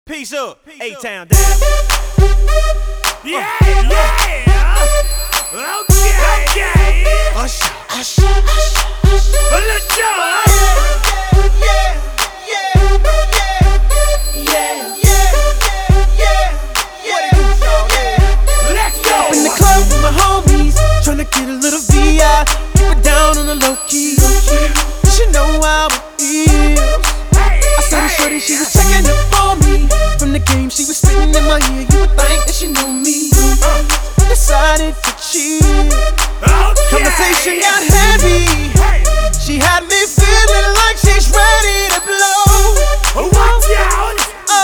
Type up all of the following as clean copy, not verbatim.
Peace up, A-Town down. Yeah, yeah. Okay. Usher, usher, usher, usher. Let's go. Let's go. Up in the club with my homies, tryna get a little VI. Keep it down on the low key. You should know how it is. I saw the shorty, she was checking up on me. From the game, she was spitting in my ear. You would think that she knew me. Decided to cheat. Conversation got heavy. She had me feeling like she's ready to blow. Watch out.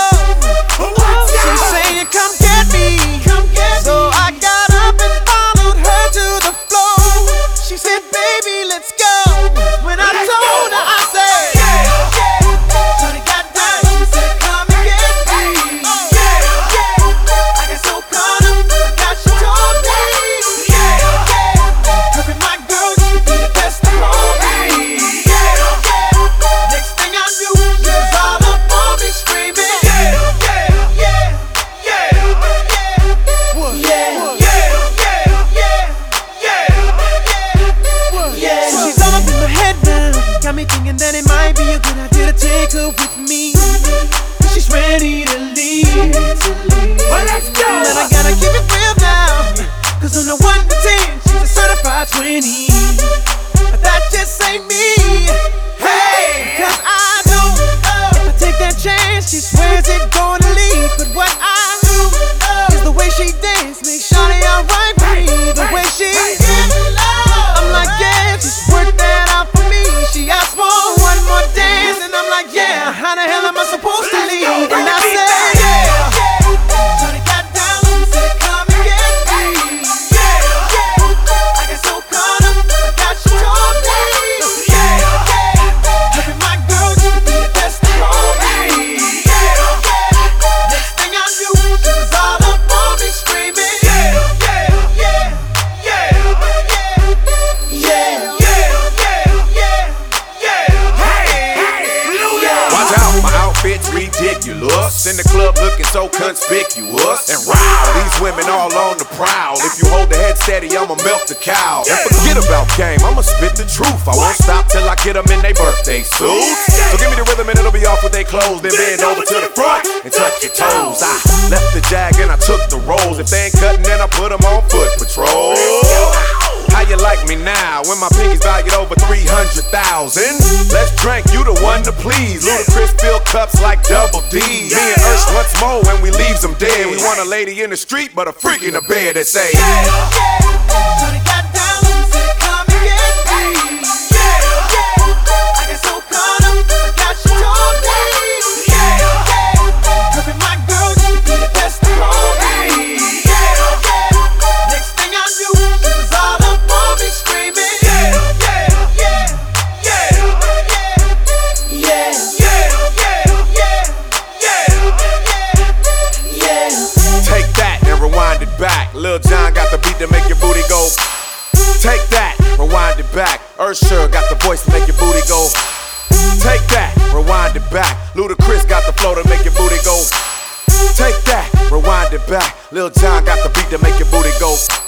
She's saying, come get me. So I got up and followed her to the floor. She said, baby, let's go. When I told her, I said, shorty got down. She said, come and get me. I got so caught up, I got she told me. Her and my girl used to be the best of me. Next thing I knew, she was all up on me screaming. Got me thinking that it might be a good idea to take her with me. She's ready to leave. Well, let's go. And I gotta keep it real now, cause on the 1 to 10, she's a certified 20. But that just ain't me. Hey, cause I know if I take that chance, she swears it's gonna leave. But what I do is the way she dance makes shawty alright with me. The way she I'm like, yeah, just work that out for me. She asked for one more dance, and I'm like, yeah, how the hell am I supposed to leave? And I said, shawty got down, she said, come and get me. I got so caught up, I got she told me. Her and my girl used to be the best of me. Next thing I knew, she was all up on me screaming. Bitch ridiculous, in the club looking so conspicuous. And wow, these women all on the prowl. If you hold the head steady, I'ma melt the cow. And forget about game, I'ma spit the truth. I won't stop till I get them in their birthday suits. So give me the rhythm and it'll be off with their clothes. Then bend over to the front and touch your toes. I left the jag and I took the rolls. If they ain't cutting, then I put them on foot patrol. How you like me now when my pinky's valued over 300,000? Let's drink, you the one to please. Ludacris fill cups like Double D. Me and Ursh once more when we leaves them dead. We want a lady in the street, but a freak in the bed that say, shorty got down, she said, come and get me. I got so caught up, I got she told me. Her and my girl used to be the best of me. Next thing I knew, she was all up on me screaming. Take that and rewind it back. Lil Jon got the beat to make your booty go. Take that, rewind it back. Usher got the voice to make your booty go. Take that, rewind it back. Ludacris got the flow to make your booty go. Take that, rewind it back. Lil Jon got the beat to make your booty go.